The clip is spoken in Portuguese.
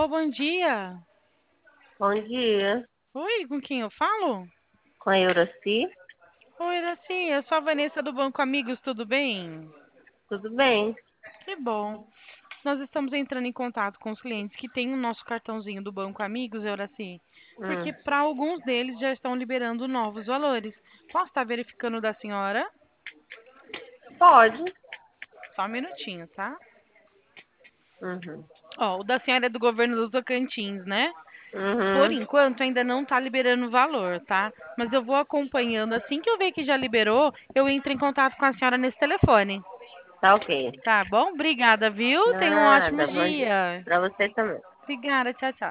Alô, bom dia. Bom dia, Oi, com quem eu falo? com a Euraci. Oi, Iraci, eu sou a Vanessa do Banco Amigos, tudo bem? Tudo bem? Que bom. Nós estamos entrando em contato com os clientes que têm o nosso cartãozinho do Banco Amigos, Euraci, Hum, porque para alguns deles já estão liberando novos valores. Posso estar verificando da senhora? pode. Só um minutinho, tá? Uhum. Ó, o da senhora é do governo do Tocantins, né? Por Uhum. enquanto ainda não está liberando o valor, tá? Mas eu vou acompanhando. Assim que eu ver que já liberou, eu entro em contato com a senhora nesse telefone. Tá ok. Tá bom? Obrigada, viu? Tenha um ótimo Nada, bom dia. dia. Pra você também. Obrigada, tchau, tchau.